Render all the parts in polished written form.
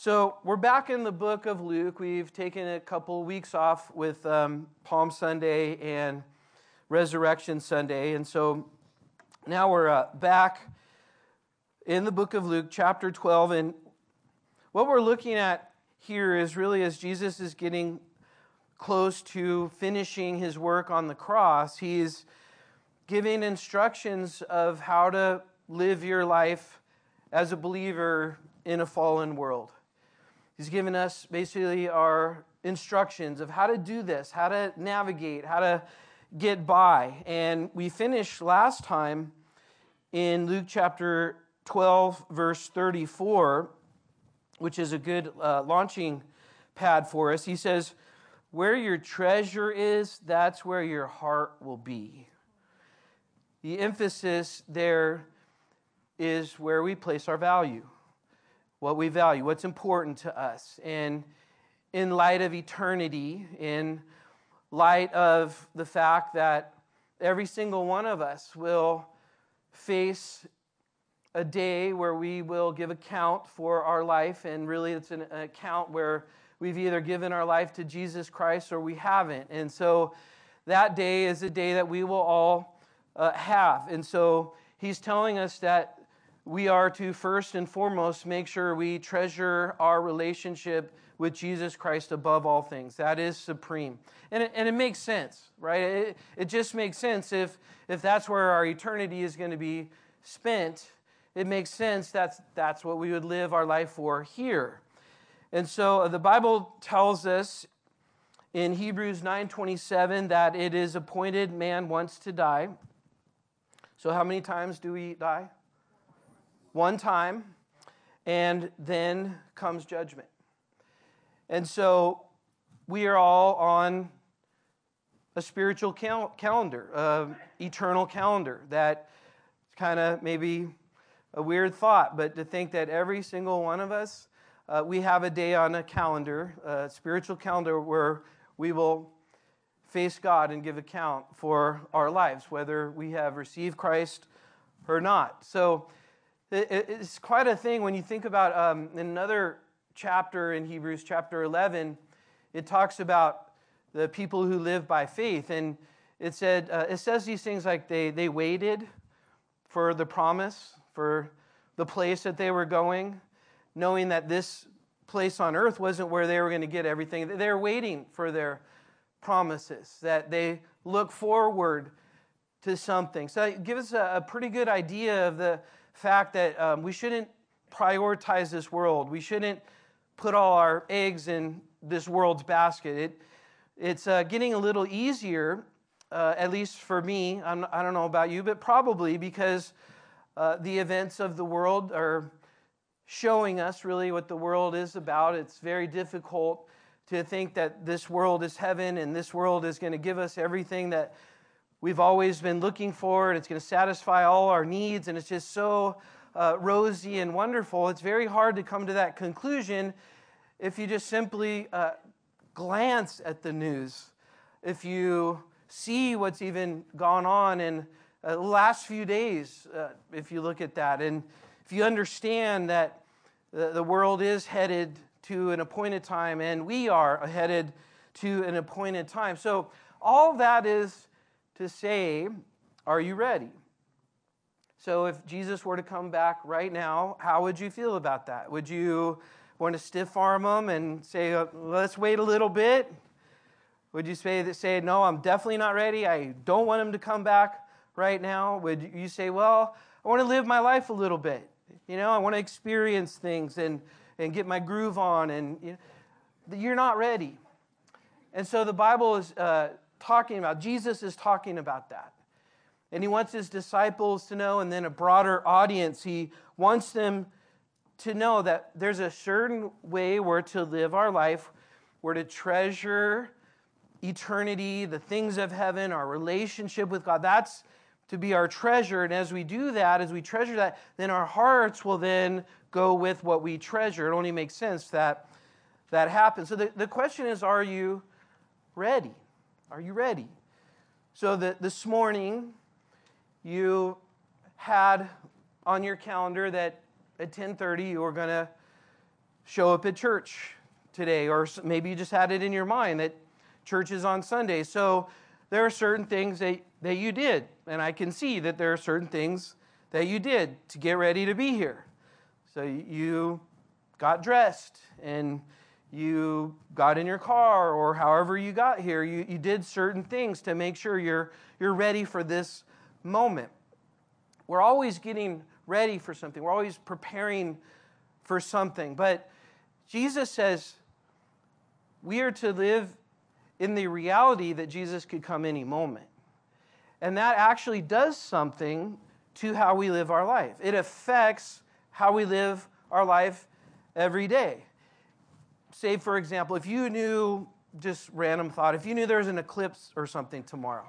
So we're back in the book of Luke. We've taken a couple weeks off with Palm Sunday and Resurrection Sunday. And so now we're back in the book of Luke, chapter 12. And what we're looking at here is really as Jesus is getting close to finishing his work on the cross, he's giving instructions of how to live your life as a believer in a fallen world. He's given us basically our instructions of how to do this, how to navigate, how to get by. And we finished last time in Luke chapter 12, verse 34, which is a good launching pad for us. He says, "Where your treasure is, that's where your heart will be." The emphasis there is where we place our value. What we value, what's important to us. And in light of eternity, in light of the fact that every single one of us will face a day where we will give account for our life, and really it's an account where we've either given our life to Jesus Christ or we haven't. And so that day is a day that we will all have. And so he's telling us that we are to first and foremost make sure we treasure our relationship with Jesus Christ above all things. That is supreme. And it makes sense, right? It just makes sense if that's where our eternity is going to be spent. It makes sense that's what we would live our life for here. And so the Bible tells us in Hebrews 9:27 that it is appointed man once to die. So how many times do we die? One time, and then comes judgment. And so we are all on a spiritual calendar, eternal calendar. That kind of maybe a weird thought, but to think that every single one of us, we have a day on a calendar, a spiritual calendar, where we will face God and give account for our lives, whether we have received Christ or not. So it's quite a thing when you think about in another chapter in Hebrews, chapter 11, it talks about the people who live by faith. And it says these things like they waited for the promise, for the place that they were going, knowing that this place on earth wasn't where they were going to get everything. They're waiting for their promises, that they look forward to something. So it gives us a pretty good idea of the fact that we shouldn't prioritize this world. We shouldn't put all our eggs in this world's basket. It's getting a little easier, at least for me. I don't know about you, but probably because the events of the world are showing us really what the world is about. It's very difficult to think that this world is heaven and this world is going to give us everything that we've always been looking for, and it's going to satisfy all our needs, and it's just so rosy and wonderful. It's very hard to come to that conclusion if you just simply glance at the news. If you see what's even gone on in the last few days, if you look at that, and if you understand that the world is headed to an appointed time, and we are headed to an appointed time. So all that is to say, are you ready? So if Jesus were to come back right now, how would you feel about that? Would you want to stiff arm him and say, let's wait a little bit? Would you say, no, I'm definitely not ready. I don't want him to come back right now. Would you say, well, I want to live my life a little bit. I want to experience things and get my groove on. And you're not ready. And so the Bible is Jesus is talking about that. And he wants his disciples to know, and then a broader audience, he wants them to know that there's a certain way we're to live our life. We're to treasure eternity, the things of heaven, our relationship with God. That's to be our treasure. And as we do that, as we treasure that, then our hearts will then go with what we treasure. It only makes sense that that happens. So the question is, are you ready? Are you ready? So this morning, you had on your calendar that at 10:30 you were going to show up at church today, or maybe you just had it in your mind that church is on Sunday. So there are certain things that you did, and I can see that there are certain things that you did to get ready to be here. So you got dressed, and you got in your car, or however you got here, you did certain things to make sure you're ready for this moment. We're always getting ready for something. We're always preparing for something. But Jesus says we are to live in the reality that Jesus could come any moment. And that actually does something to how we live our life. It affects how we live our life every day. Say, for example, if you knew, just random thought, if you knew there was an eclipse or something tomorrow,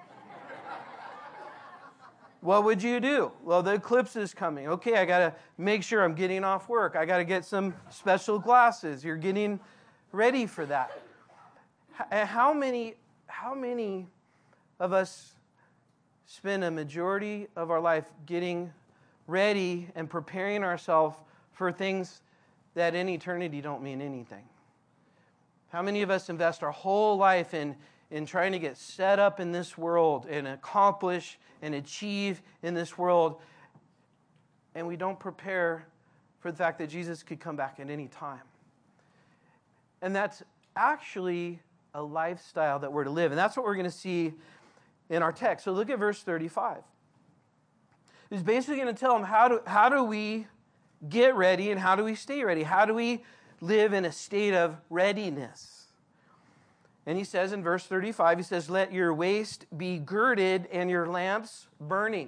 what would you do? Well, the eclipse is coming. Okay, I got to make sure I'm getting off work. I got to get some special glasses. You're getting ready for that. How many of us spend a majority of our life getting ready and preparing ourselves for things that in eternity don't mean anything? How many of us invest our whole life in trying to get set up in this world and accomplish and achieve in this world, and we don't prepare for the fact that Jesus could come back at any time? And that's actually a lifestyle that we're to live. And that's what we're going to see in our text. So look at verse 35. He's basically going to tell them how do we get ready and how do we stay ready? How do we live in a state of readiness? And he says in verse 35, he says, let your waist be girded and your lamps burning.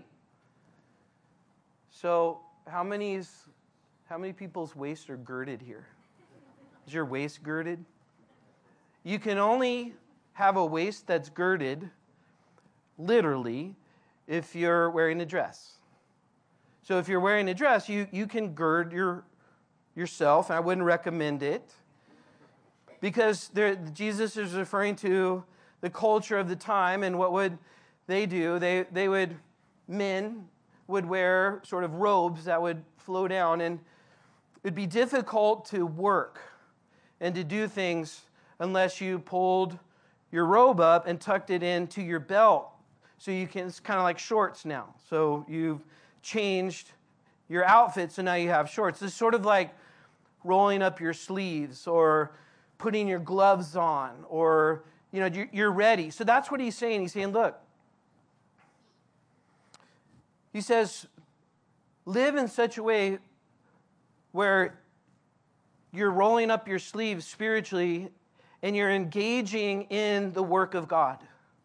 So how many people's waists are girded here? Is your waist girded? You can only have a waist that's girded, literally, if you're wearing a dress. So if you're wearing a dress, you can gird yourself, and I wouldn't recommend it, because Jesus is referring to the culture of the time, and what would they do? Men would wear sort of robes that would flow down, and it'd be difficult to work and to do things unless you pulled your robe up and tucked it into your belt. So it's kind of like shorts now. So you've changed your outfit, so now you have shorts. It's sort of like rolling up your sleeves or putting your gloves on, or you're ready. So that's what he's saying. He's saying, look, he says, live in such a way where you're rolling up your sleeves spiritually and you're engaging in the work of God.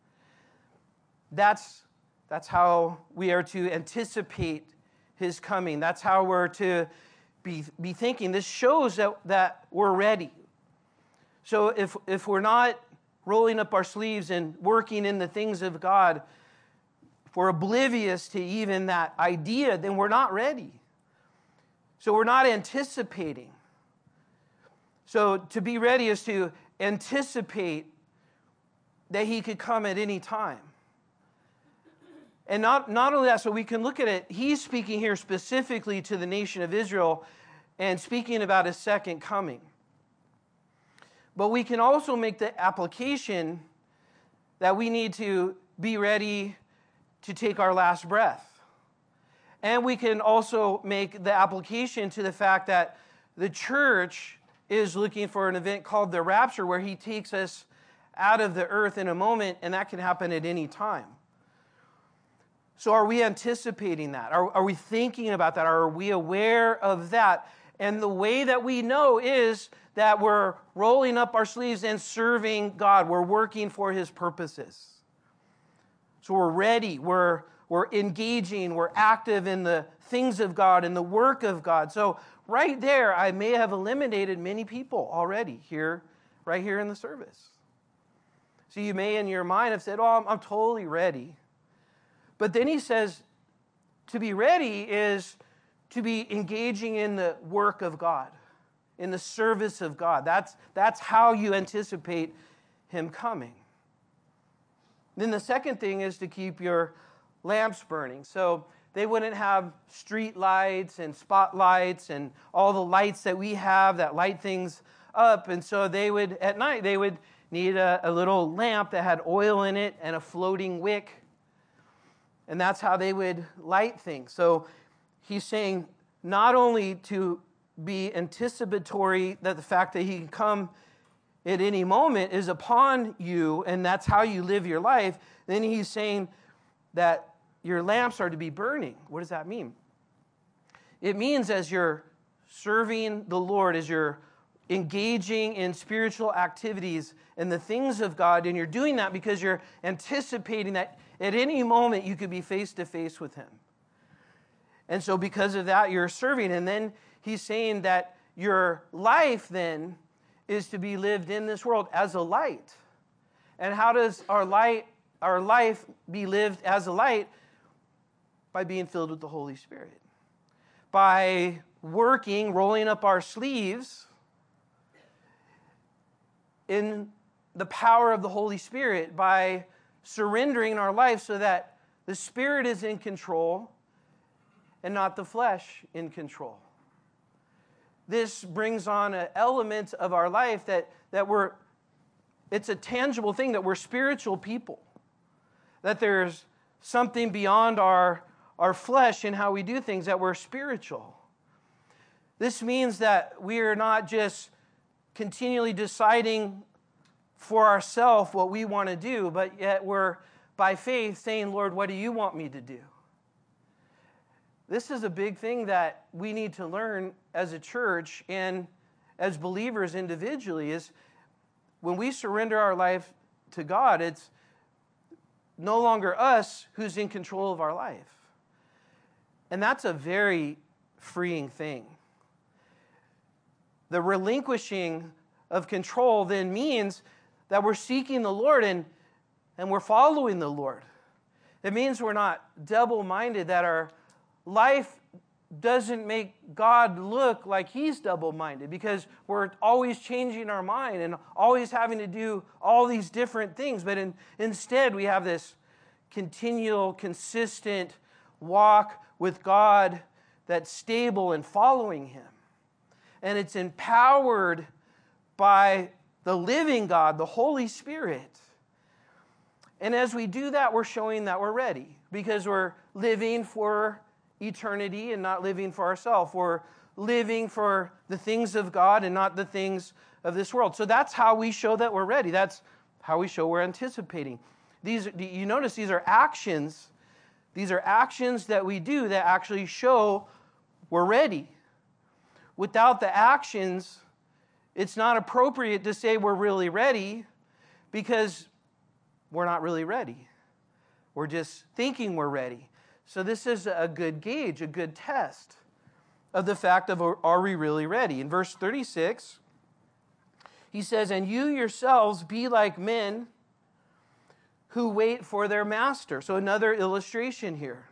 That's how we are to anticipate his coming. That's how we're to be thinking. This shows that we're ready. So if we're not rolling up our sleeves and working in the things of God, if we're oblivious to even that idea, then we're not ready. So we're not anticipating. So to be ready is to anticipate that he could come at any time. And not only that, so we can look at it, he's speaking here specifically to the nation of Israel and speaking about his second coming. But we can also make the application that we need to be ready to take our last breath. And we can also make the application to the fact that the church is looking for an event called the rapture, where he takes us out of the earth in a moment, and that can happen at any time. So are we anticipating that? Are we thinking about that? Are we aware of that? And the way that we know is that we're rolling up our sleeves and serving God. We're working for his purposes. So we're ready. We're engaging. We're active in the things of God and the work of God. So right there, I may have eliminated many people already right here in the service. So you may in your mind have said, oh, I'm totally ready. But then he says, to be ready is to be engaging in the work of God, in the service of God. That's how you anticipate him coming. Then the second thing is to keep your lamps burning. So They wouldn't have street lights and spotlights and all the lights that we have that light things up. And so at night, they would need a little lamp that had oil in it and a floating wick. And that's how they would light things. So he's saying not only to be anticipatory that the fact that he can come at any moment is upon you, and that's how you live your life, then he's saying that your lamps are to be burning. What does that mean? It means as you're serving the Lord, as you're engaging in spiritual activities and the things of God, and you're doing that because you're anticipating that at any moment you could be face to face with him. And so because of that, you're serving. And then he's saying that your life then is to be lived in this world as a light. And how does our life be lived as a light? By being filled with the Holy Spirit. By working, rolling up our sleeves in the power of the Holy Spirit, by surrendering our life so that the Spirit is in control and not the flesh in control. This brings on an element of our life that it's a tangible thing, that we're spiritual people. That there's something beyond our flesh in how we do things, that we're spiritual. This means that we are not just continually deciding for ourselves what we want to do, but yet we're, by faith, saying, Lord, what do you want me to do? This is a big thing that we need to learn as a church and as believers individually, is when we surrender our life to God, it's no longer us who's in control of our life. And that's a very freeing thing. The relinquishing of control then means that we're seeking the Lord and we're following the Lord. It means we're not double-minded, that our life doesn't make God look like he's double-minded, because we're always changing our mind and always having to do all these different things. But instead, we have this continual, consistent walk with God that's stable and following him. And it's empowered by the living God, the Holy Spirit. And as we do that, we're showing that we're ready, because we're living for eternity and not living for ourselves. We're living for the things of God and not the things of this world. So that's how we show that we're ready. That's how we show we're anticipating. You notice these are actions. These are actions that we do that actually show we're ready. Without the actions, it's not appropriate to say we're really ready, because we're not really ready. We're just thinking we're ready. So this is a good gauge, a good test of the fact of, are we really ready? In verse 36, he says, and you yourselves be like men who wait for their master. So another illustration here.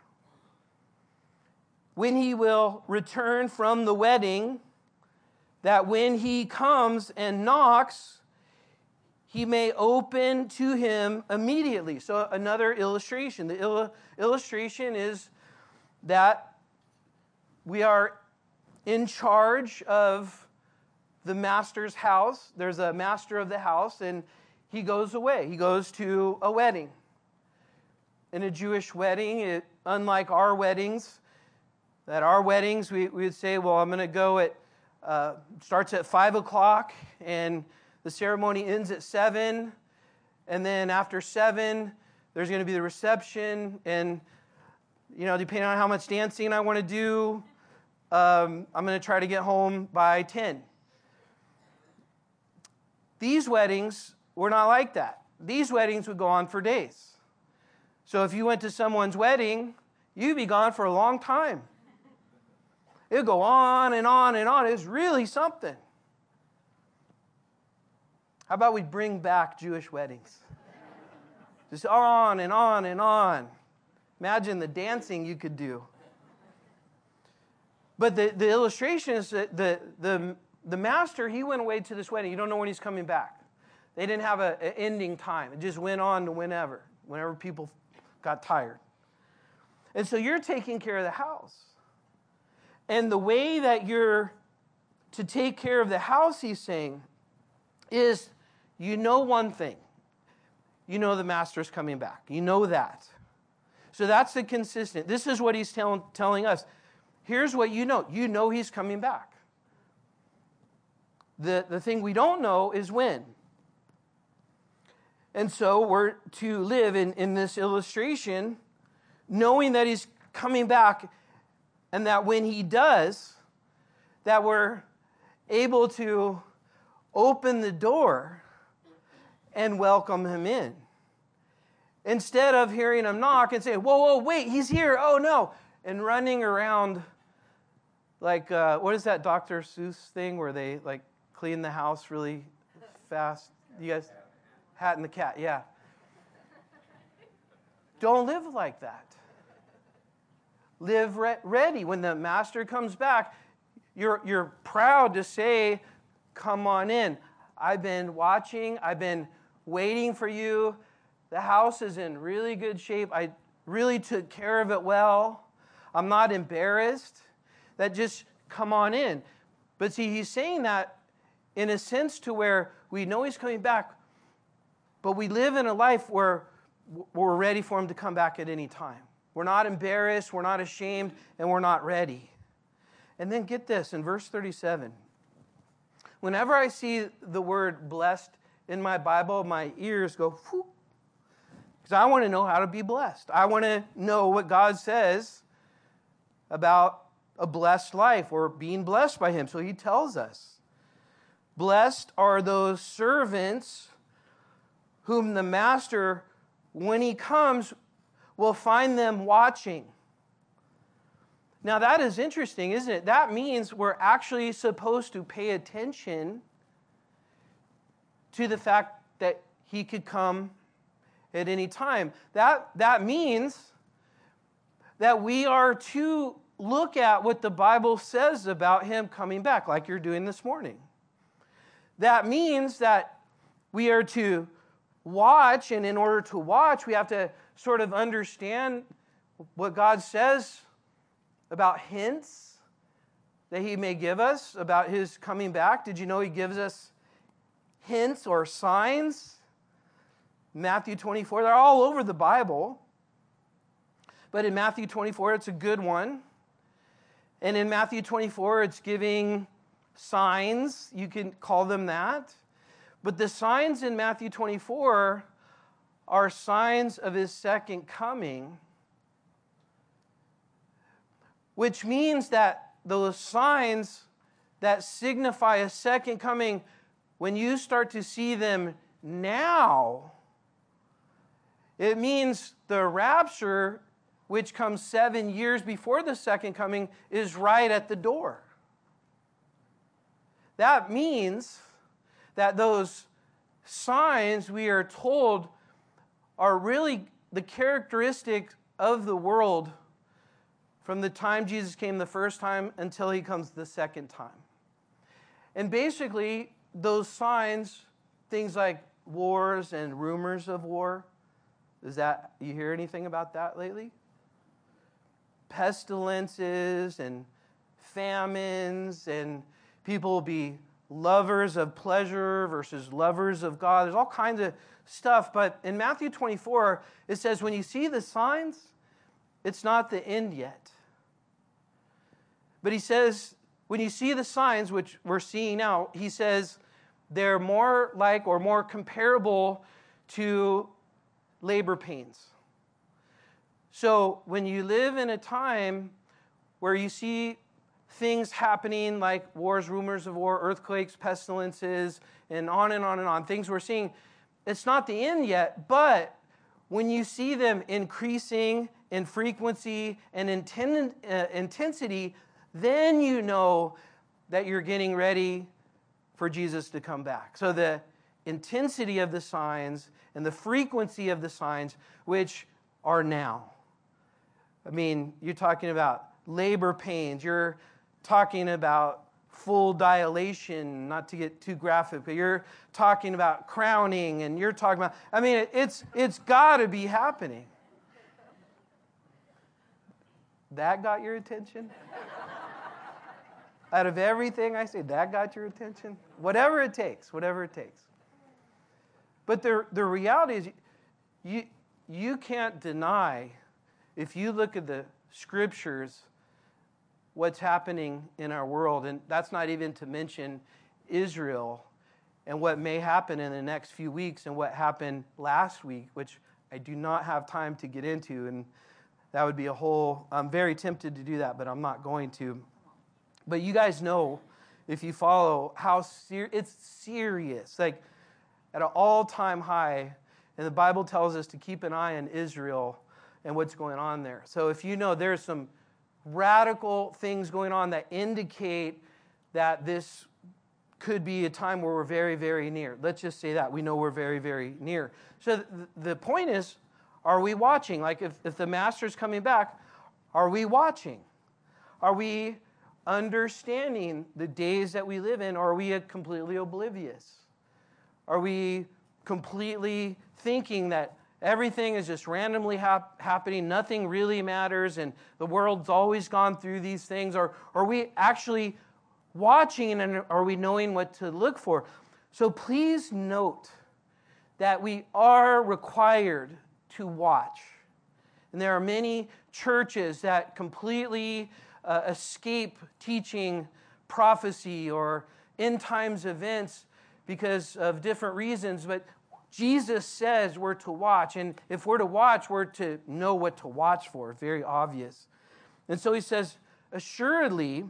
When he will return from the wedding, that when he comes and knocks, he may open to him immediately. So another illustration. The illustration is that we are in charge of the master's house. There's a master of the house, and he goes away. He goes to a wedding. In a Jewish wedding, unlike our weddings, we would say, well, I'm going to go starts at 5 o'clock, and the ceremony ends at 7, and then after 7, there's going to be the reception, and, depending on how much dancing I want to do, I'm going to try to get home by 10. These weddings were not like that. These weddings would go on for days. So if you went to someone's wedding, you'd be gone for a long time. It would go on and on and on. It was really something. How about we bring back Jewish weddings? Just on and on and on. Imagine the dancing you could do. But the illustration is that the master, he went away to this wedding. You don't know when he's coming back. They didn't have an ending time. It just went on to whenever people got tired. And so you're taking care of the house. And the way that you're to take care of the house, he's saying, is you know one thing. You know the master's coming back. You know that. So that's the consistent. This is what he's telling us. Here's what you know. You know he's coming back. The thing we don't know is when. And so we're to live in this illustration knowing that he's coming back and that when he does, that we're able to open the door and welcome him in. Instead of hearing him knock and saying, whoa, wait, he's here, oh no, and running around like, what is that Dr. Seuss thing where they like clean the house really fast? You guys, Hat and the Cat, yeah. Don't live like that. Live ready. When the master comes back, you're proud to say, come on in. I've been watching. I've been waiting for you. The house is in really good shape. I really took care of it well. I'm not embarrassed. That just come on in. But see, he's saying that in a sense to where we know he's coming back, but we live in a life where we're ready for him to come back at any time. We're not embarrassed, we're not ashamed, and we're not ready. And then get this, in verse 37. Whenever I see the word blessed in my Bible, my ears go, whoop. Because I want to know how to be blessed. I want to know what God says about a blessed life or being blessed by him. So he tells us, blessed are those servants whom the master, when he comes, will find them watching. Now that is interesting, isn't it? That means we're actually supposed to pay attention to the fact that he could come at any time. That means that we are to look at what the Bible says about him coming back, like you're doing this morning. That means that we are to watch, and in order to watch, we have to sort of understand what God says about hints that he may give us about his coming back. Did you know he gives us hints or signs? Matthew 24, they're all over the Bible. But in Matthew 24, it's a good one. And in Matthew 24, it's giving signs. You can call them that. But the signs in Matthew 24 are signs of his second coming, which means that those signs that signify a second coming, when you start to see them now, it means the rapture, which comes 7 years before the second coming, is right at the door. That means that those signs, we are told, are really the characteristics of the world from the time Jesus came the first time until he comes the second time. And basically, those signs, things like wars and rumors of war, you hear anything about that lately? Pestilences and famines, and people will be lovers of pleasure versus lovers of God. There's all kinds of stuff. But in Matthew 24, it says, when you see the signs, it's not the end yet. But he says, when you see the signs, which we're seeing now, he says they're more like or more comparable to labor pains. So when you live in a time where you see things happening like wars, rumors of war, earthquakes, pestilences, and on and on and on, things we're seeing, it's not the end yet, but when you see them increasing in frequency and intensity, then you know that you're getting ready for Jesus to come back. So the intensity of the signs and the frequency of the signs, which are now. I mean, you're talking about labor pains, you're talking about full dilation, not to get too graphic, but you're talking about crowning, and you're talking about, I mean, it's got to be happening. That got your attention? Out of everything I say, that got your attention? Whatever it takes, whatever it takes. But the reality is, you can't deny, if you look at the scriptures, what's happening in our world. And that's not even to mention Israel and what may happen in the next few weeks and what happened last week, which I do not have time to get into. And that would be a whole, I'm very tempted to do that, but I'm not going to. But you guys know, if you follow, how it's serious, like at an all-time high. And the Bible tells us to keep an eye on Israel and what's going on there. So if you know there's some radical things going on that indicate that this could be a time where we're very, very near. Let's just say that. We know we're very, very near. So the point is, are we watching? Like if the Master's coming back, are we watching? Are we understanding the days that we live in, or are we completely oblivious? Are we completely thinking that everything is just randomly happening, nothing really matters, and the world's always gone through these things? Or are we actually watching, and are we knowing what to look for? So please note that we are required to watch. And there are many churches that completely escape teaching prophecy or end times events because of different reasons, but Jesus says we're to watch, and if we're to watch, we're to know what to watch for. Very obvious. And so he says, assuredly,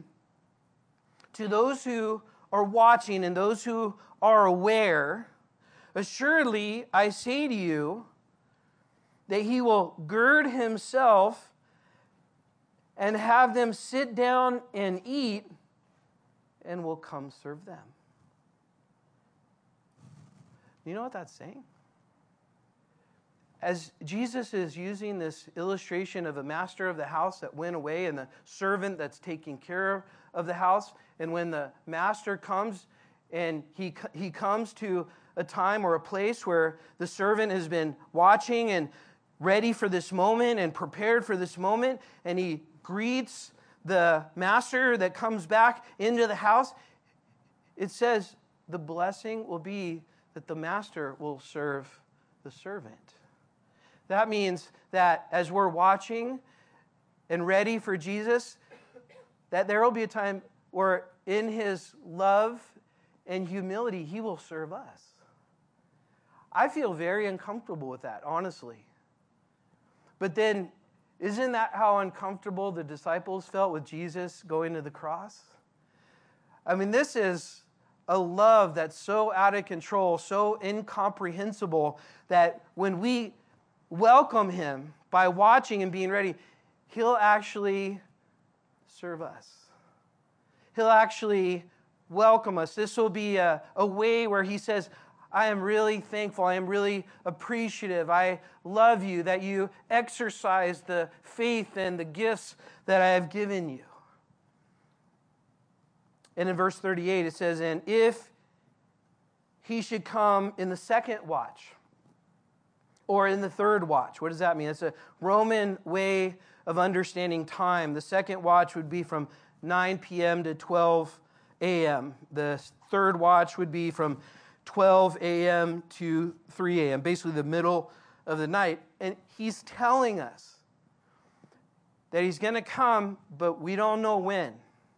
to those who are watching and those who are aware, assuredly, I say to you that he will gird himself and have them sit down and eat, and will come serve them. You know what that's saying? As Jesus is using this illustration of a master of the house that went away and the servant that's taking care of the house, and when the master comes and he comes to a time or a place where the servant has been watching and ready for this moment and prepared for this moment, and he greets the master that comes back into the house, it says the blessing will be that the master will serve the servant. That means that as we're watching and ready for Jesus, that there will be a time where in his love and humility, he will serve us. I feel very uncomfortable with that, honestly. But then, isn't that how uncomfortable the disciples felt with Jesus going to the cross? I mean, this is a love that's so out of control, so incomprehensible, that when we welcome him by watching and being ready, he'll actually serve us. He'll actually welcome us. This will be a way where he says, I am really thankful. I am really appreciative. I love you that you exercise the faith and the gifts that I have given you. And in verse 38 it says, and if he should come in the second watch or in the third watch. What does that mean? It's a Roman way of understanding time. The second watch would be from 9 p.m. to 12 a.m. The third watch would be from 12 a.m. to 3 a.m., basically the middle of the night. And he's telling us that he's going to come, but we don't know when.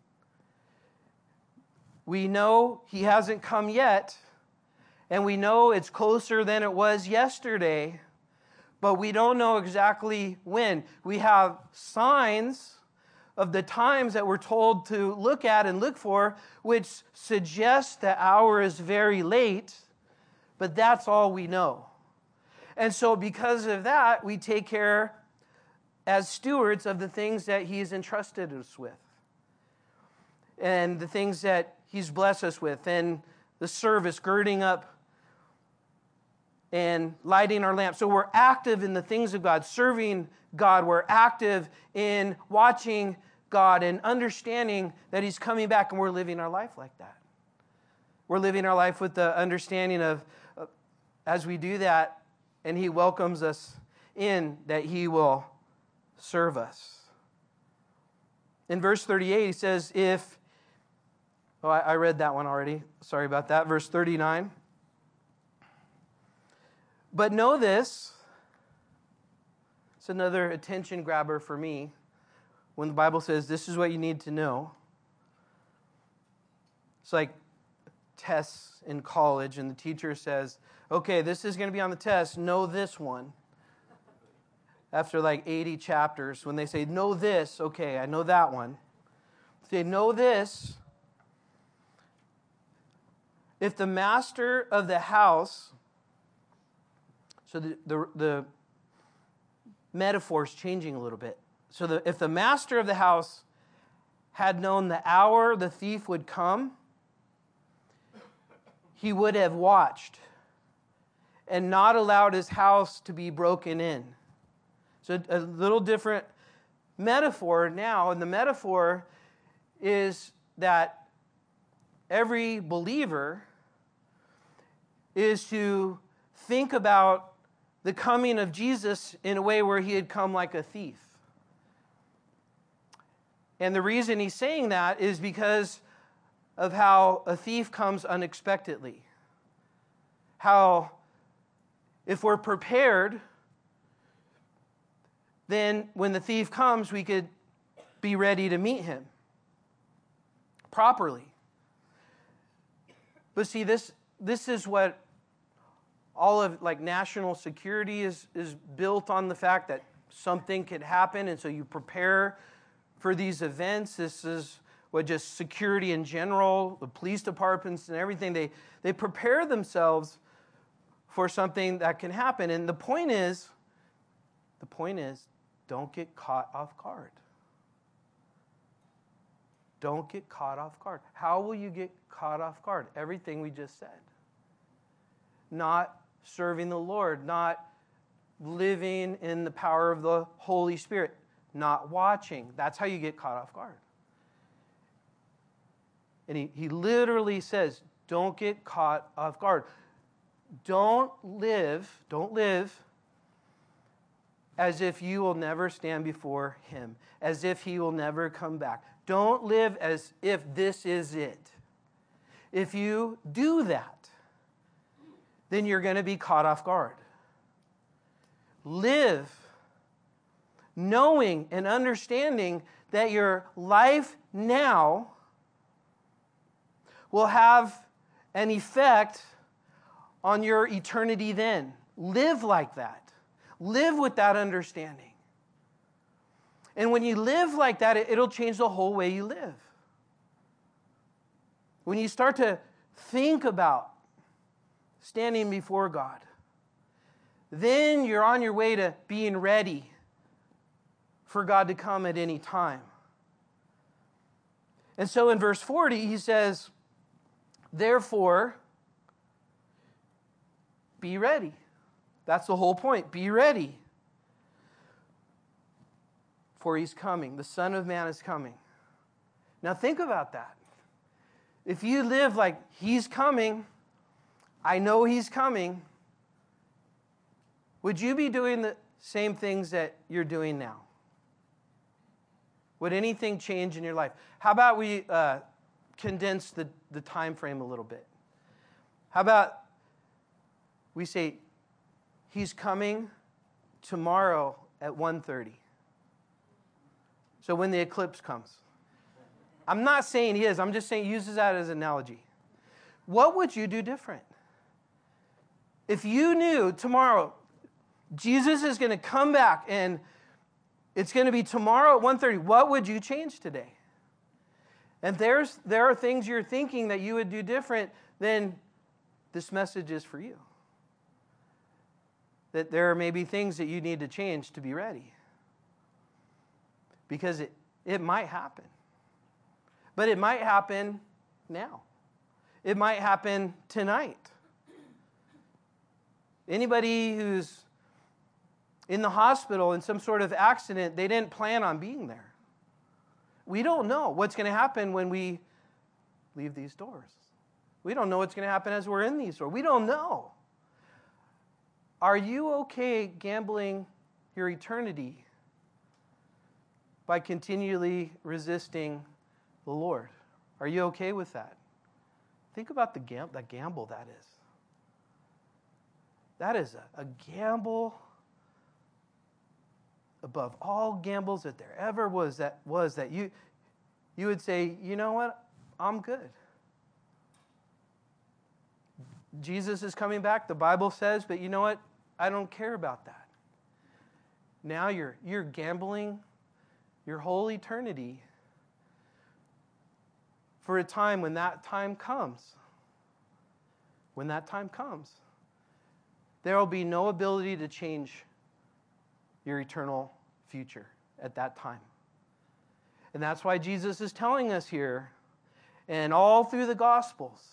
We know he hasn't come yet, and we know it's closer than it was yesterday, but we don't know exactly when. We have signs of the times that we're told to look at and look for, which suggests the hour is very late, but that's all we know. And so because of that, we take care as stewards of the things that he's entrusted us with, and the things that he's blessed us with, and the service, girding up and lighting our lamps. So we're active in the things of God, serving God. We're active in watching God and understanding that he's coming back, and we're living our life like that. We're living our life with the understanding of, as we do that, and he welcomes us in, that he will serve us. in verse 38, he says, I read that one already. Sorry about that. Verse 39. But know this. It's another attention grabber for me. When the Bible says this is what you need to know. It's like tests in college and the teacher says, okay, this is going to be on the test. Know this one. After like 80 chapters, when they say, know this, okay, I know that one. Say, know this. If the master of the house, so the metaphor is changing a little bit. So if the master of the house had known the hour the thief would come, he would have watched and not allowed his house to be broken in. So a little different metaphor now, and the metaphor is that every believer is to think about the coming of Jesus in a way where he had come like a thief. And the reason he's saying that is because of how a thief comes unexpectedly. How if we're prepared, then when the thief comes, we could be ready to meet him properly. But see, this is what all of like national security is built on, the fact that something could happen, and so you prepare for these events. This is what just security in general, the police departments and everything, they prepare themselves for something that can happen. And the point is, don't get caught off guard. Don't get caught off guard. How will you get caught off guard? Everything we just said. Not serving the Lord, not living in the power of the Holy Spirit, not watching. That's how you get caught off guard. And he literally says, don't get caught off guard. Don't live as if you will never stand before him, as if he will never come back. Don't live as if this is it. If you do that, then you're going to be caught off guard. Live knowing and understanding that your life now will have an effect on your eternity then. Live like that. Live with that understanding. And when you live like that, it'll change the whole way you live. When you start to think about standing before God, then you're on your way to being ready for God to come at any time. And so in verse 40, he says, therefore, be ready. That's the whole point. Be ready. For he's coming. The Son of Man is coming. Now think about that. If you live like he's coming, I know he's coming, would you be doing the same things that you're doing now? Would anything change in your life? How about we condense the time frame a little bit? How about we say, he's coming tomorrow at 1:30. So when the eclipse comes. I'm not saying he is. I'm just saying uses that as an analogy. What would you do different? If you knew tomorrow Jesus is going to come back and it's going to be tomorrow at 1:30, what would you change today? And there are things you're thinking that you would do different, then this message is for you. That there are maybe things that you need to change to be ready. Because it might happen. But it might happen now. It might happen tonight. Anybody who's in the hospital in some sort of accident, they didn't plan on being there. We don't know what's going to happen when we leave these doors. We don't know what's going to happen as we're in these doors. We don't know. Are you okay gambling your eternity by continually resisting the Lord. Are you okay with that? Think about the gamble that is. That is a gamble above all gambles that there ever was that you would say, you know what, I'm good. Jesus is coming back, the Bible says, but you know what, I don't care about that. Now you're gambling your whole eternity for a time when that time comes. When that time comes, there will be no ability to change your eternal future at that time. And that's why Jesus is telling us here, and all through the Gospels,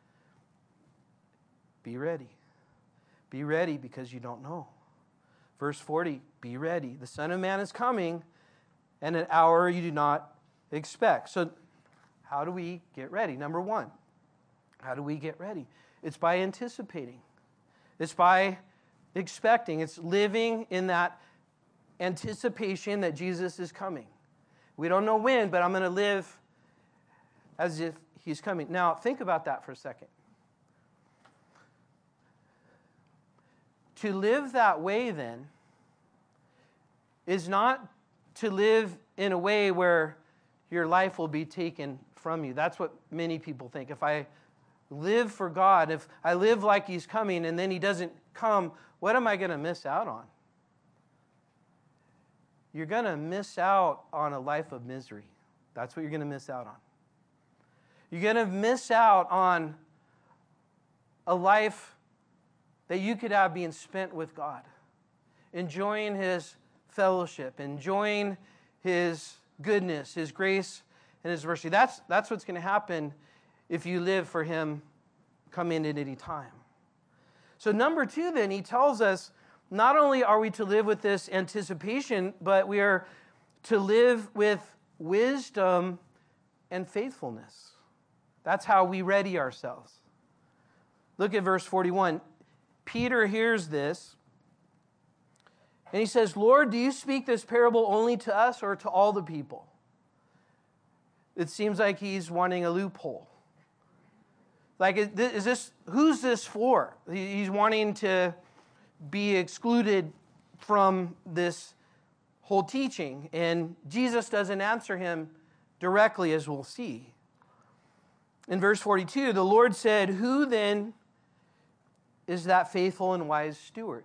be ready. Be ready because you don't know. Verse 40, be ready. The Son of Man is coming, and an hour you do not expect. So how do we get ready? Number one, how do we get ready? It's by anticipating. It's by expecting. It's living in that anticipation that Jesus is coming. We don't know when, but I'm going to live as if he's coming. Now, think about that for a second. To live that way, then, is not to live in a way where your life will be taken from you. That's what many people think. If I live for God, if I live like he's coming and then he doesn't come, what am I going to miss out on? You're going to miss out on a life of misery. That's what you're going to miss out on. You're going to miss out on a life that you could have being spent with God, enjoying his fellowship, enjoying his goodness, his grace, and his mercy. That's what's going to happen if you live for him coming at any time. So number two, then, he tells us not only are we to live with this anticipation, but we are to live with wisdom and faithfulness. That's how we ready ourselves. Look at verse 41. Peter hears this, and he says, Lord, do you speak this parable only to us or to all the people? It seems like he's wanting a loophole. Like, who's this for? He's wanting to be excluded from this whole teaching. And Jesus doesn't answer him directly, as we'll see. In verse 42, the Lord said, who then is that faithful and wise steward?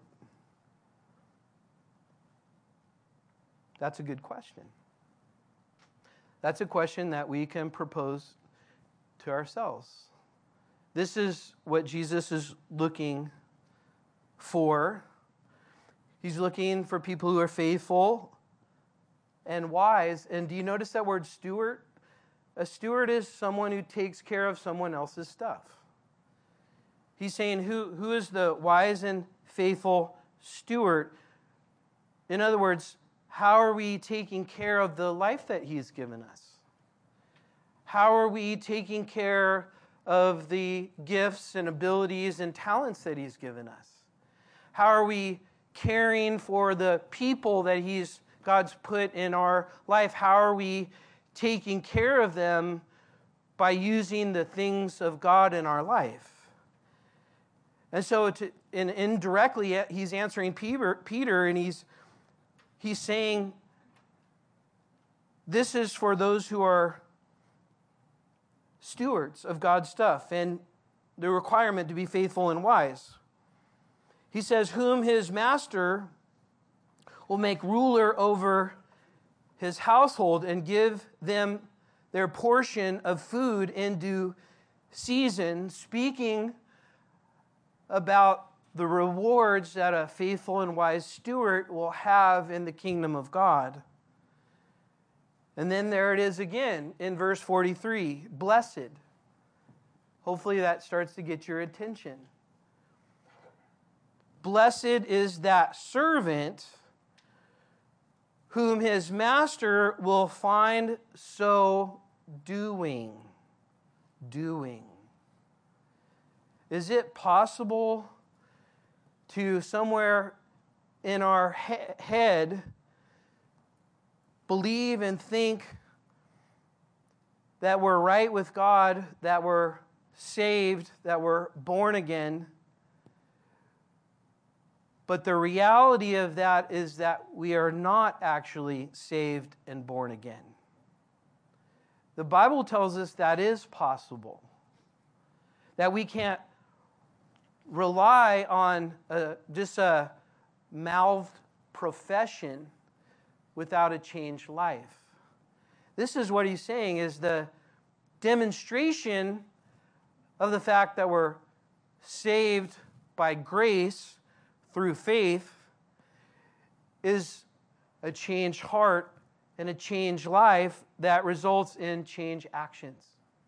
That's a good question. That's a question that we can propose to ourselves. This is what Jesus is looking for. He's looking for people who are faithful and wise. And do you notice that word steward? A steward is someone who takes care of someone else's stuff. He's saying, who is the wise and faithful steward? In other words, how are we taking care of the life that he's given us? How are we taking care of the gifts and abilities and talents that he's given us? How are we caring for the people that God's put in our life? How are we taking care of them by using the things of God in our life? And so indirectly, he's answering Peter, and he's saying, this is for those who are stewards of God's stuff, and the requirement to be faithful and wise. He says, whom his master will make ruler over his household and give them their portion of food in due season, speaking about the rewards that a faithful and wise steward will have in the kingdom of God. And then there it is again in verse 43, blessed. Hopefully that starts to get your attention. Blessed is that servant whom his master will find so doing. Is it possible to somewhere in our head believe and think that we're right with God, that we're saved, that we're born again. But the reality of that is that we are not actually saved and born again. The Bible tells us that is possible. That we can't rely on just a mouthed profession without a changed life. This is what he's saying is the demonstration of the fact that we're saved by grace through faith is a changed heart and a changed life that results in changed actions.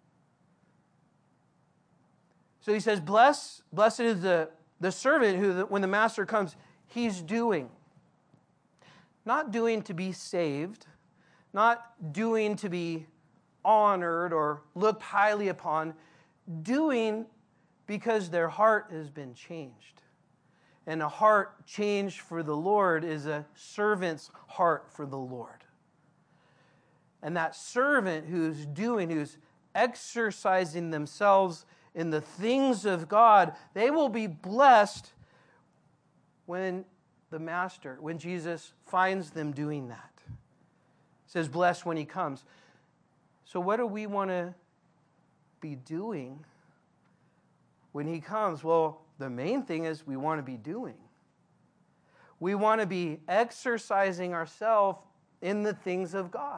So he says, blessed is the servant who, when the master comes, he's doing. Not doing to be saved, not doing to be honored or looked highly upon, doing because their heart has been changed. And a heart changed for the Lord is a servant's heart for the Lord. And that servant who's exercising themselves in the things of God, they will be blessed when Jesus finds them doing that. It says, blessed when he comes. So what do we want to be doing when he comes? Well, the main thing is we want to be doing. We want to be exercising ourselves in the things of God.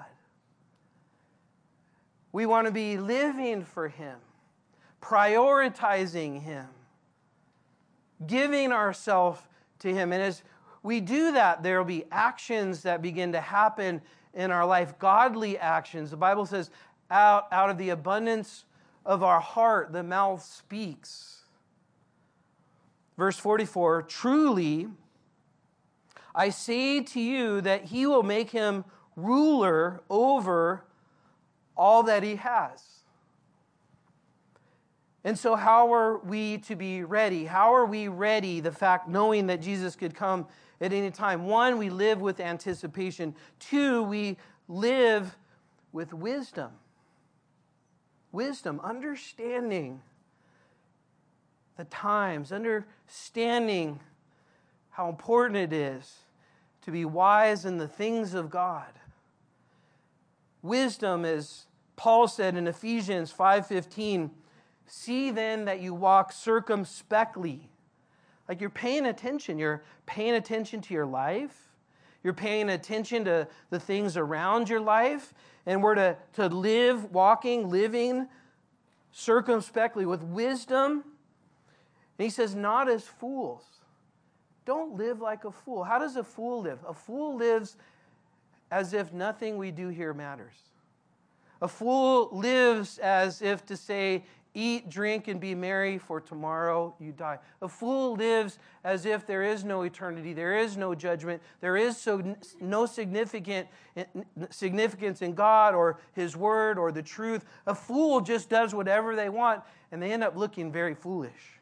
We want to be living for him, prioritizing him, giving ourselves to him. And as we do that, there will be actions that begin to happen in our life, godly actions. The Bible says, out of the abundance of our heart, the mouth speaks. Verse 44, truly, I say to you that he will make him ruler over all that he has. And so how are we to be ready? How are we ready? The fact knowing that Jesus could come at any time. 1, we live with anticipation. 2, we live with wisdom. Wisdom, understanding the times, understanding how important it is to be wise in the things of God. Wisdom, as Paul said in Ephesians 5:15, see then that you walk circumspectly. Like you're paying attention. You're paying attention to your life. You're paying attention to the things around your life. And we're to live, living circumspectly with wisdom. And he says, not as fools. Don't live like a fool. How does a fool live? A fool lives as if nothing we do here matters. A fool lives as if to say, eat, drink, and be merry, for tomorrow you die. A fool lives as if there is no eternity, there is no judgment, there is no significance in God or his word or the truth. A fool just does whatever they want, and they end up looking very foolish.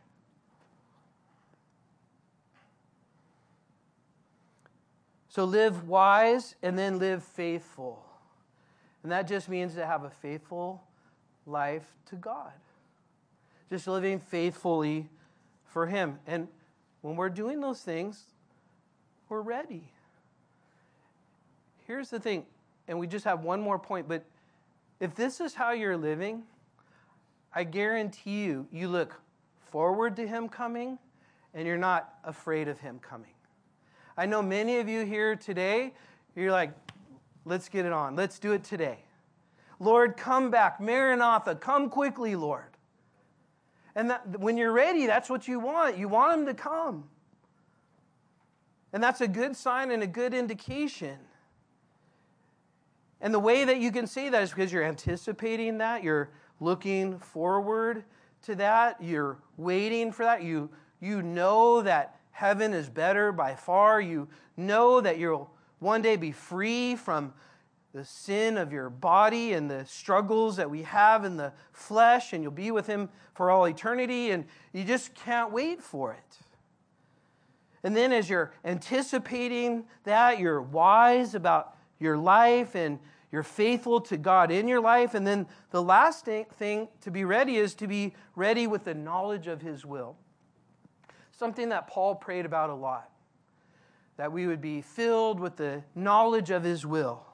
So live wise and then live faithful. And that just means to have a faithful life to God. Just living faithfully for him. And when we're doing those things, we're ready. Here's the thing, and we just have one more point, but if this is how you're living, I guarantee you look forward to him coming, and you're not afraid of him coming. I know many of you here today, you're like, let's get it on. Let's do it today. Lord, come back. Maranatha, come quickly, Lord. And when you're ready, that's what you want. You want him to come. And that's a good sign and a good indication. And the way that you can say that is because you're anticipating that. You're looking forward to that. You're waiting for that. You know that heaven is better by far. You know that you'll one day be free from the sin of your body and the struggles that we have in the flesh, and you'll be with him for all eternity, and you just can't wait for it. And then as you're anticipating that, you're wise about your life and you're faithful to God in your life. And then the last thing to be ready is to be ready with the knowledge of His will. Something that Paul prayed about a lot. That we would be filled with the knowledge of His will.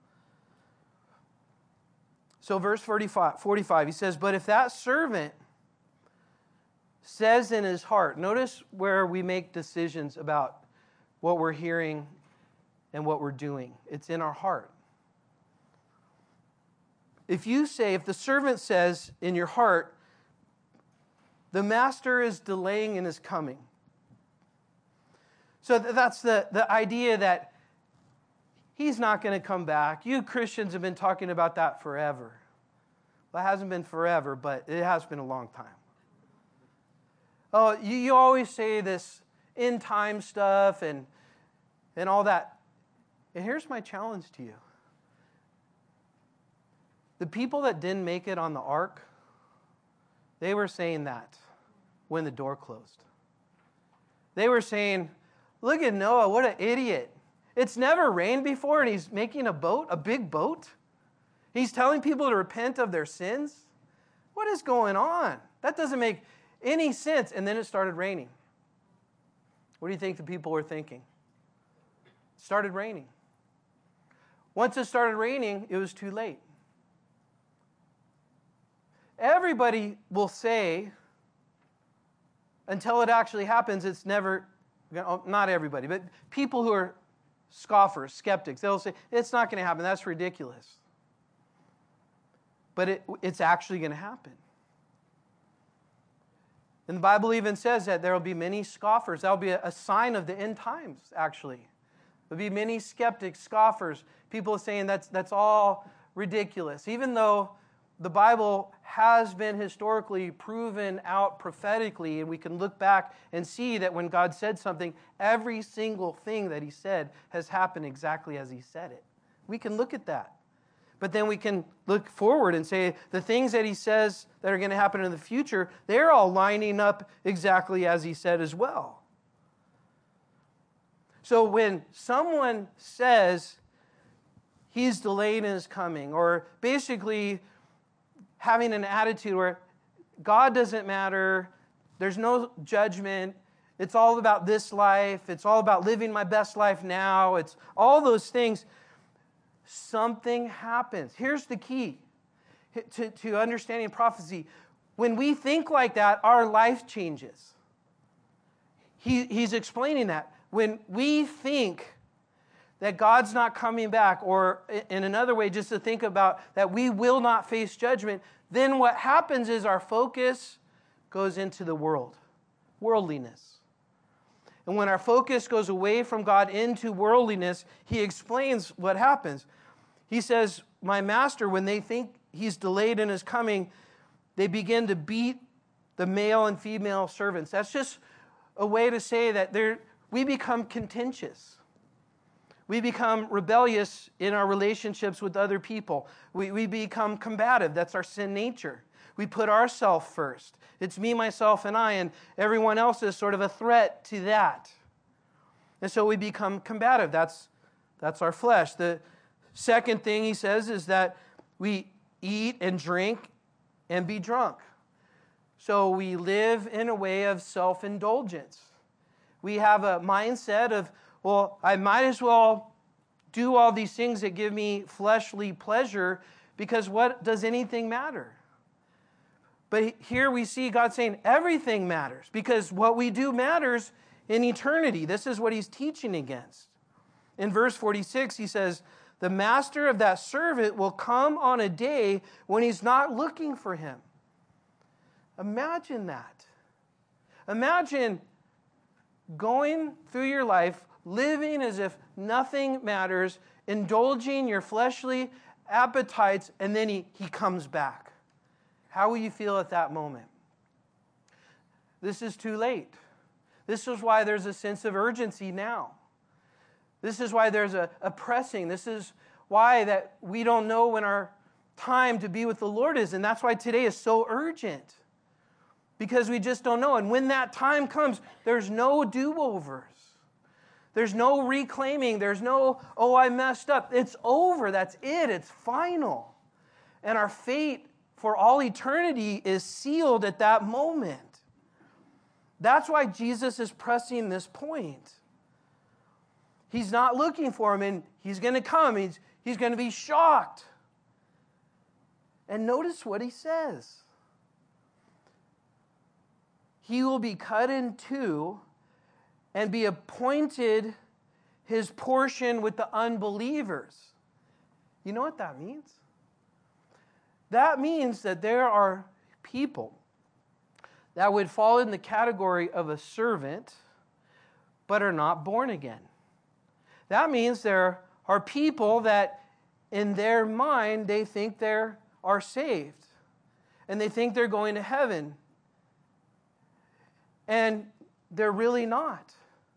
So verse 45, he says, but if that servant says in his heart, notice where we make decisions about what we're hearing and what we're doing. It's in our heart. If the servant says in your heart, the master is delaying in his coming. So that's the idea that He's not going to come back. You Christians have been talking about that forever. Well, it hasn't been forever, but it has been a long time. Oh, you always say this end time stuff and all that. And here's my challenge to you. The people that didn't make it on the ark, they were saying that when the door closed. They were saying, look at Noah, what an idiot. It's never rained before, and he's making a boat, a big boat. He's telling people to repent of their sins. What is going on? That doesn't make any sense. And then it started raining. What do you think the people were thinking? It started raining. Once it started raining, it was too late. Everybody will say, until it actually happens, it's never, not everybody, but people who are scoffers, skeptics, they'll say, it's not going to happen. That's ridiculous. But it's actually going to happen. And the Bible even says that there will be many scoffers. That will be a sign of the end times, actually. There will be many skeptics, scoffers, people saying that's all ridiculous. Even though the Bible has been historically proven out prophetically, and we can look back and see that when God said something, every single thing that He said has happened exactly as He said it. We can look at that. But then we can look forward and say the things that He says that are going to happen in the future, they're all lining up exactly as He said as well. So when someone says He's delayed in His coming, or basically having an attitude where God doesn't matter, there's no judgment, it's all about this life, it's all about living my best life now, it's all those things, something happens. Here's the key to understanding prophecy. When we think like that, our life changes. He's explaining that. When we think that God's not coming back, or in another way, just to think about that we will not face judgment, then what happens is our focus goes into the world, worldliness. And when our focus goes away from God into worldliness, He explains what happens. He says, my master, when they think he's delayed in his coming, they begin to beat the male and female servants. That's just a way to say that we become contentious. We become rebellious in our relationships with other people. We become combative. That's our sin nature. We put ourselves first. It's me, myself, and I, and everyone else is sort of a threat to that. And so we become combative. That's our flesh. The second thing he says is that we eat and drink and be drunk. So we live in a way of self-indulgence. We have a mindset of, well, I might as well do all these things that give me fleshly pleasure, because what does anything matter? But here we see God saying everything matters, because what we do matters in eternity. This is what He's teaching against. In verse 46, He says, the master of that servant will come on a day when he's not looking for him. Imagine that. Imagine going through your life, living as if nothing matters, indulging your fleshly appetites, and then he comes back. How will you feel at that moment? This is too late. This is why there's a sense of urgency now. This is why there's a pressing. This is why that we don't know when our time to be with the Lord is. And that's why today is so urgent. Because we just don't know. And when that time comes, there's no do-overs. There's no reclaiming. There's no, oh, I messed up. It's over. That's it. It's final. And our fate for all eternity is sealed at that moment. That's why Jesus is pressing this point. He's not looking for him, and he's going to come. He's going to be shocked. And notice what he says. He will be cut in two and be appointed his portion with the unbelievers. You know what that means? That means that there are people that would fall in the category of a servant but are not born again. That means there are people that in their mind they think they are saved and they think they're going to heaven, and they're really not.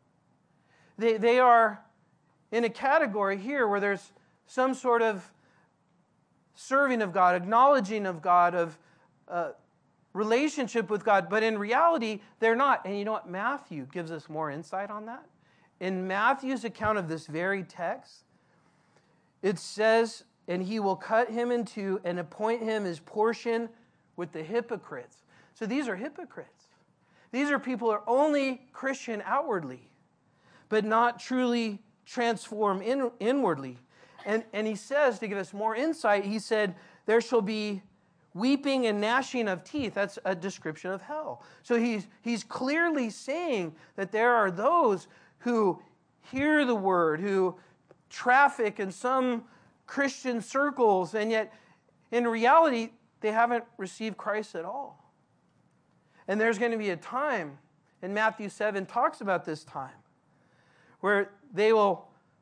They are in a category here where there's some sort of serving of God, acknowledging of God, of relationship with God, but in reality, they're not. And you know what? Matthew gives us more insight on that. In Matthew's account of this very text, it says, and he will cut him in two and appoint him his portion with the hypocrites. So these are hypocrites. These are people who are only Christian outwardly, but not truly transformed inwardly. And he says, to give us more insight, he said, there shall be weeping and gnashing of teeth. That's a description of hell. So he's clearly saying that there are those who hear the word, who traffic in some Christian circles, and yet in reality, they haven't received Christ at all. And there's going to be a time, and Matthew 7 talks about this time, where they will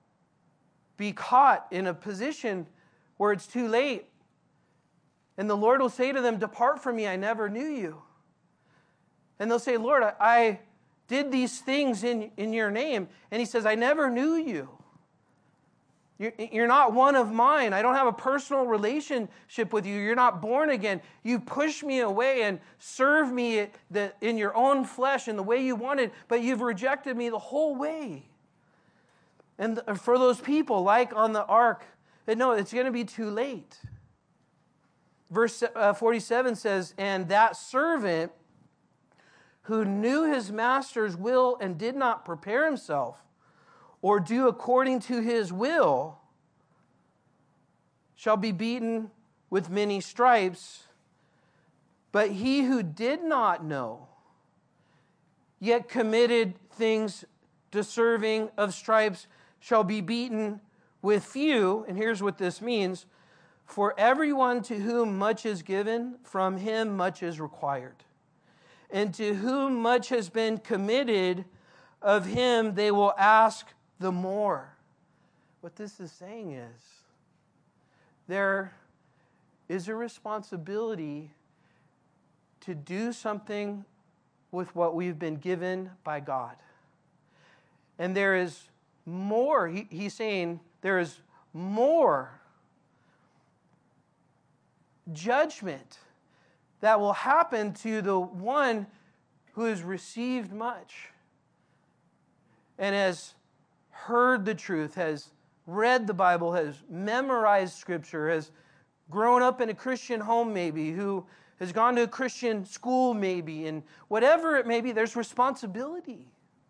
be caught in a position where it's too late. And the Lord will say to them, depart from me, I never knew you. And they'll say, Lord, I did these things in your name. And he says, I never knew you. You're not one of mine. I don't have a personal relationship with you. You're not born again. You pushed me away and served me in your own flesh in the way you wanted, but you've rejected me the whole way. And for those people, like on the ark, no, it's going to be too late. Verse 47 says, and that servant who knew his master's will and did not prepare himself or do according to his will shall be beaten with many stripes. But he who did not know, yet committed things deserving of stripes, shall be beaten with few. And here's what this means. For everyone to whom much is given, from him much is required. And to whom much has been committed, of him they will ask the more. What this is saying is, there is a responsibility to do something with what we've been given by God. And there is more. He's saying there is more judgment that will happen to the one who has received much and has heard the truth, has read the Bible, has memorized Scripture, has grown up in a Christian home maybe, who has gone to a Christian school maybe, and whatever it may be, there's responsibility.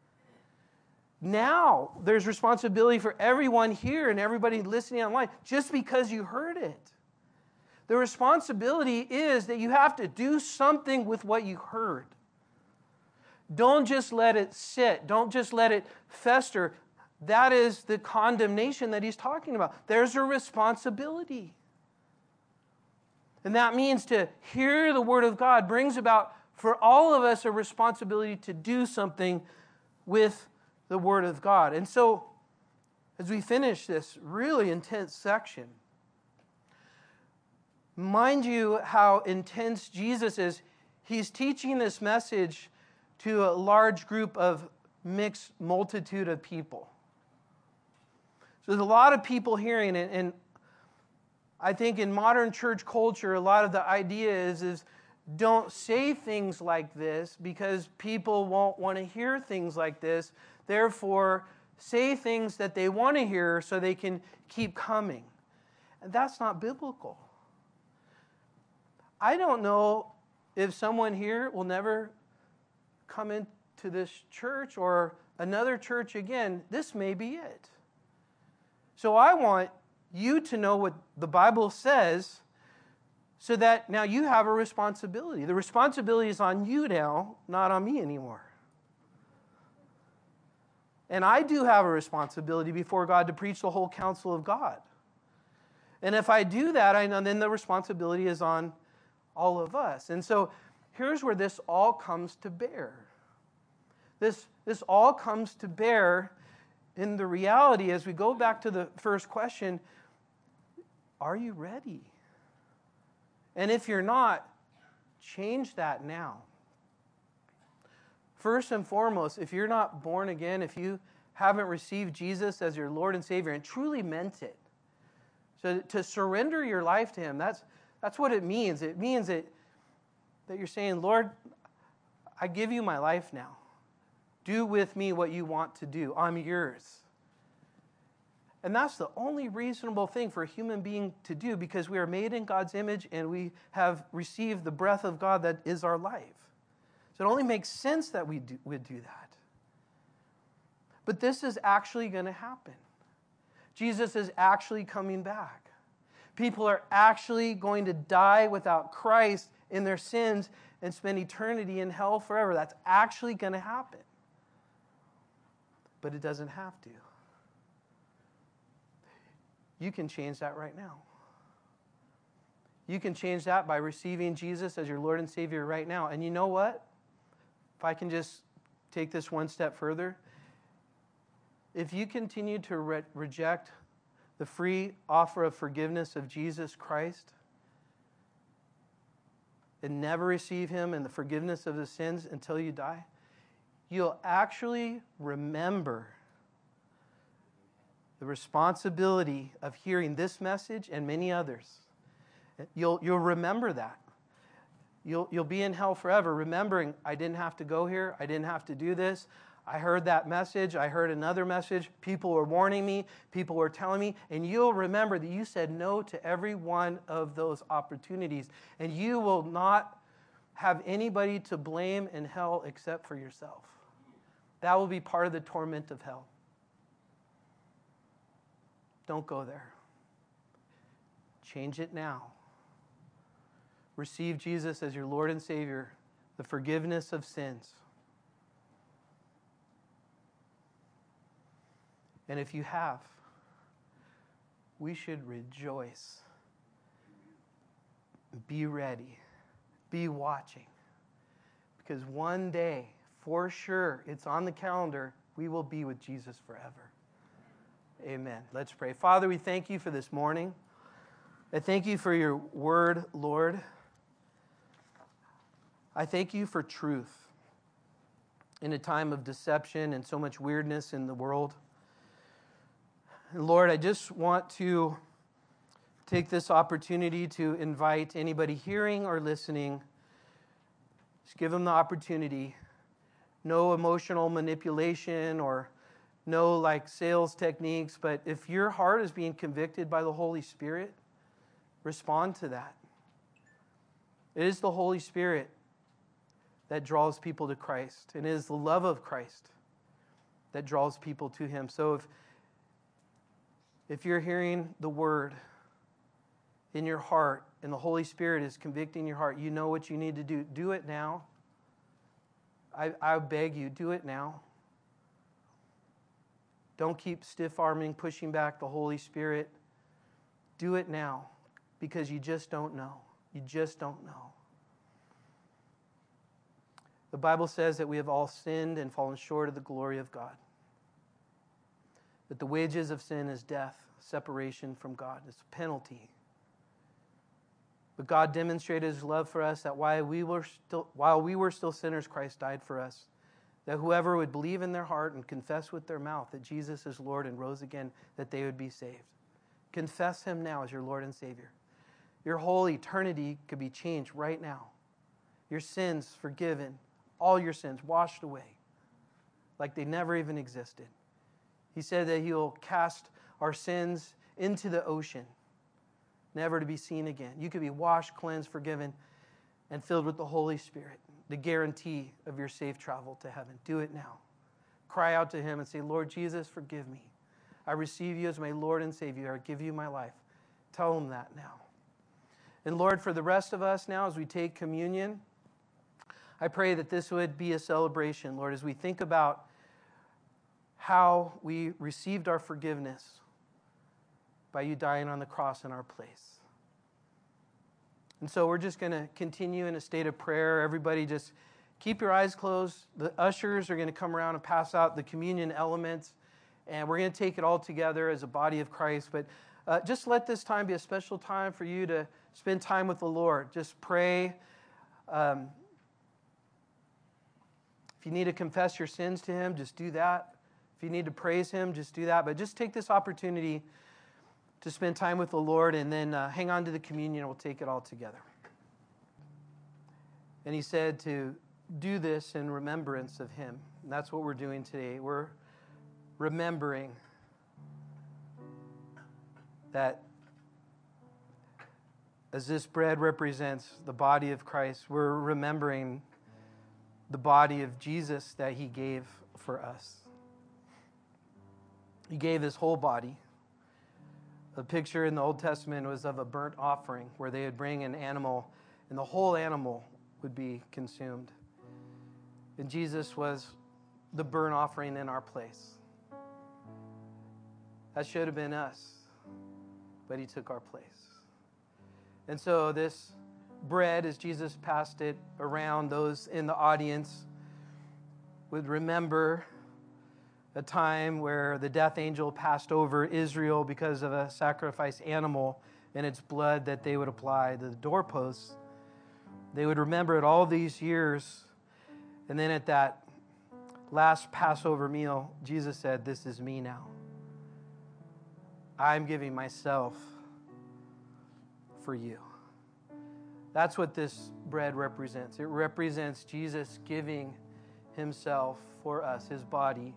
Now, there's responsibility for everyone here and everybody listening online just because you heard it. The responsibility is that you have to do something with what you heard. Don't just let it sit. Don't just let it fester. That is the condemnation that he's talking about. There's a responsibility. And that means to hear the Word of God brings about for all of us a responsibility to do something with the Word of God. And so, as we finish this really intense section, mind you how intense Jesus is. He's teaching this message to a large group of mixed multitude of people. So there's a lot of people hearing it, and I think in modern church culture, a lot of the idea is don't say things like this because people won't want to hear things like this. Therefore, say things that they want to hear so they can keep coming. And that's not biblical. I don't know if someone here will never come into this church or another church again. This may be it. So I want you to know what the Bible says so that now you have a responsibility. The responsibility is on you now, not on me anymore. And I do have a responsibility before God to preach the whole counsel of God. And if I do that, I know then the responsibility is on all of us. And so here's where this all comes to bear. This all comes to bear in the reality as we go back to the first question, are you ready? And if you're not, change that now. First and foremost, if you're not born again, if you haven't received Jesus as your Lord and Savior and truly meant it, so to surrender your life to Him, that's what it means. It means that you're saying, Lord, I give you my life now. Do with me what you want to do. I'm yours. And that's the only reasonable thing for a human being to do because we are made in God's image and we have received the breath of God that is our life. So it only makes sense that we would do that. But this is actually going to happen. Jesus is actually coming back. People are actually going to die without Christ in their sins and spend eternity in hell forever. That's actually going to happen. But it doesn't have to. You can change that right now. You can change that by receiving Jesus as your Lord and Savior right now. And you know what? If I can just take this one step further, if you continue to reject the free offer of forgiveness of Jesus Christ and never receive Him and the forgiveness of the sins until you die, you'll actually remember the responsibility of hearing this message and many others. You'll remember that. You'll be in hell forever remembering, I didn't have to go here, I didn't have to do this. I heard that message, I heard another message, people were warning me, people were telling me, and you'll remember that you said no to every one of those opportunities, and you will not have anybody to blame in hell except for yourself. That will be part of the torment of hell. Don't go there. Change it now. Receive Jesus as your Lord and Savior, the forgiveness of sins. And if you have, we should rejoice. Be ready. Be watching. Because one day, for sure, it's on the calendar, we will be with Jesus forever. Amen. Let's pray. Father, we thank you for this morning. I thank you for your word, Lord. I thank you for truth in a time of deception and so much weirdness in the world. And Lord, I just want to take this opportunity to invite anybody hearing or listening. Just give them the opportunity. No emotional manipulation or no like sales techniques, but if your heart is being convicted by the Holy Spirit, respond to that. It is the Holy Spirit that draws people to Christ, and it is the love of Christ that draws people to Him. So if you're hearing the word in your heart and the Holy Spirit is convicting your heart, you know what you need to do. Do it now. I beg you, do it now. Don't keep stiff-arming, pushing back the Holy Spirit. Do it now because you just don't know. You just don't know. The Bible says that we have all sinned and fallen short of the glory of God. That the wages of sin is death, separation from God. It's a penalty. But God demonstrated His love for us that while we were still sinners, Christ died for us. That whoever would believe in their heart and confess with their mouth that Jesus is Lord and rose again, that they would be saved. Confess Him now as your Lord and Savior. Your whole eternity could be changed right now. Your sins forgiven. All your sins washed away like they never even existed. He said that He'll cast our sins into the ocean, never to be seen again. You could be washed, cleansed, forgiven, and filled with the Holy Spirit, the guarantee of your safe travel to heaven. Do it now. Cry out to Him and say, Lord Jesus, forgive me. I receive You as my Lord and Savior. I give You my life. Tell Him that now. And Lord, for the rest of us now, as we take communion, I pray that this would be a celebration, Lord, as we think about how we received our forgiveness by You dying on the cross in our place. And so we're just going to continue in a state of prayer. Everybody just keep your eyes closed. The ushers are going to come around and pass out the communion elements, and we're going to take it all together as a body of Christ. But just let this time be a special time for you to spend time with the Lord. Just pray. If you need to confess your sins to Him, just do that. If you need to praise Him, just do that. But just take this opportunity to spend time with the Lord, and then hang on to the communion, and we'll take it all together. And He said to do this in remembrance of Him. And that's what we're doing today. We're remembering that as this bread represents the body of Christ, we're remembering the body of Jesus that He gave for us. He gave His whole body. The picture in the Old Testament was of a burnt offering where they would bring an animal and the whole animal would be consumed. And Jesus was the burnt offering in our place. That should have been us, but He took our place. And so this bread, as Jesus passed it around, those in the audience would remember a time where the death angel passed over Israel because of a sacrificed animal and its blood that they would apply to the doorposts. They would remember it all these years. And then at that last Passover meal, Jesus said, "This is me now. I'm giving myself for you." That's what this bread represents. It represents Jesus giving Himself for us, His body,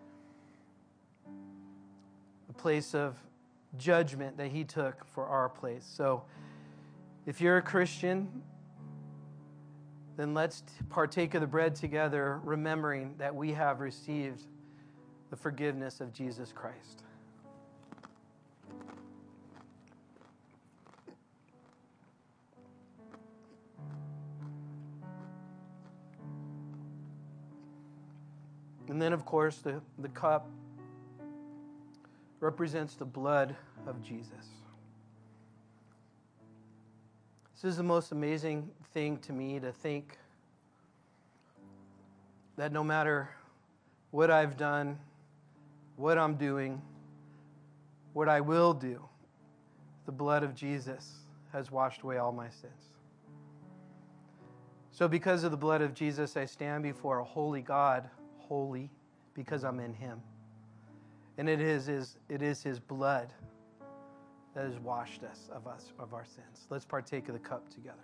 the place of judgment that He took for our place. So if you're a Christian, then let's partake of the bread together, remembering that we have received the forgiveness of Jesus Christ. And then, of course, the cup represents the blood of Jesus. This is the most amazing thing to me, to think that no matter what I've done, what I'm doing, what I will do, the blood of Jesus has washed away all my sins. So because of the blood of Jesus, I stand before a holy God, holy because I'm in Him. And it is His blood that has washed us of our sins. Let's partake of the cup together.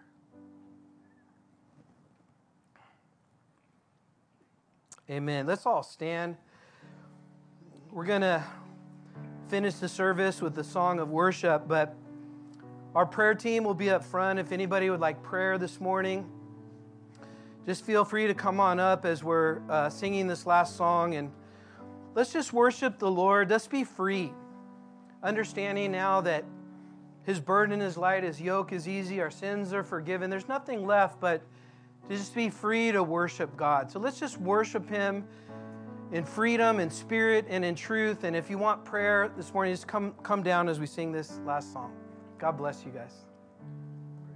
Amen. Let's all stand. We're going to finish the service with the song of worship, but our prayer team will be up front. If anybody would like prayer this morning, just feel free to come on up as we're singing this last song, and let's just worship the Lord. Let's be free, understanding now that His burden is light, His yoke is easy, our sins are forgiven. There's nothing left but to just be free to worship God. So let's just worship Him in freedom, in spirit, and in truth. And if you want prayer this morning, just come down as we sing this last song. God bless you guys.